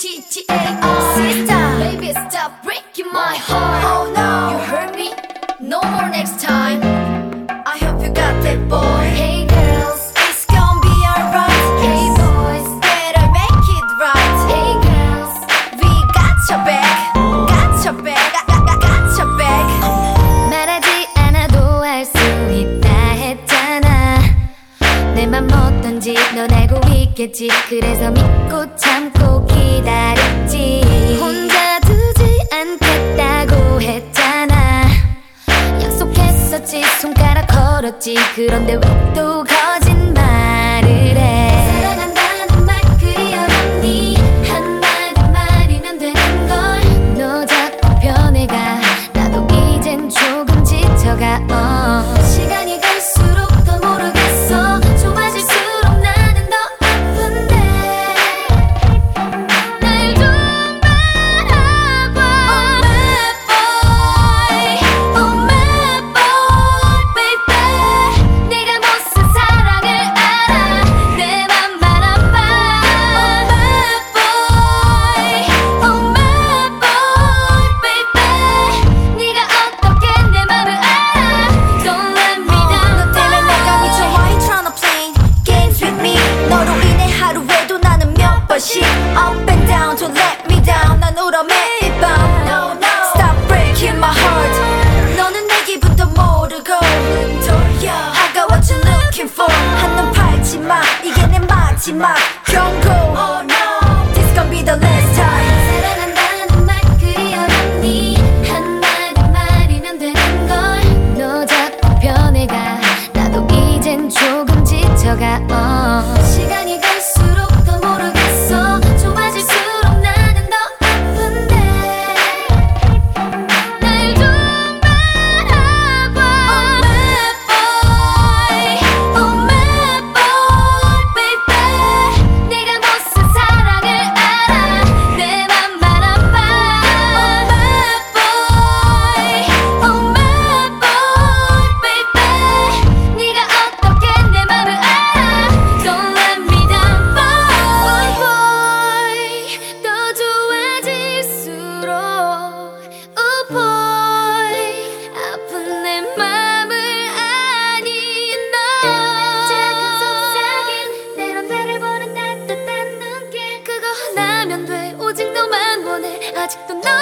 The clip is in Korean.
T-T-A-R Sister, baby stop breaking my heart. Oh no, you hurt me, no more next time. I hope you got that boy. Hey girls, it's gonna be alright. Hey boys, better make it right. Hey girls, we got your back. Got your back, got your back. 말하지 않아도 알 수 있다 했잖아. 내 맘 어떤지 넌 알고 있겠지. 그래서 믿고 참고 기다렸지. 혼자 두지 않겠다고 했잖아. 약속했었지, 손가락 걸었지. 그런데 왜 또 거짓말을 해. 사랑한다는 말 그리 어렵니. 한마디만이면 되는 걸. 너 자꾸 변해가. 나도 이젠 조금 지쳐가. 시간이 갈수록 더 모르겠어. 좁아질수록 나는 더 아픈데. 날 좀 바라봐. Oh my boy, baby. 내가 못산 사랑을 알아. 내 맘만 아파. Oh my boy, baby. 네가 어떻게 내 맘을 알아. Don't let me down. 너 때문에 내가 미쳐. Why you tryna play games with me? 너로 인해 하루에도 나는 몇 번씩 up and down. Don't let me down. 난 울어 매일 밤. No, no. Stop breaking my heart. 너는 내 기분도 모르고 I got what you're looking for. 한눈 팔지 마. 이게 내 마지막 경고. Oh no. This gon' be the last time. 사랑한다는 말 그리 어렵니. 한마디만이면 되는 걸. 너 자꾸 변해가. 나도 이젠 조금 지쳐가. 시간이 갈수록 더 모르겠어. 좁아질수록 나는 더 아픈데. 날 좀 바라봐. Oh my boy, baby. 내가 못산 사랑을 알아. 내 맘만 아파. Oh my boy, baby. 네가 어떻게 내 맘을 알아. Don't let me down, boy, boy. 더 좋아질수록 oh boy. 아픈 내 맘을 아니 너. 작은 속삭임 때론 나를 보는 따뜻한 눈길. 그거 하나면 돼. 오직 너만 원해. 아직도 너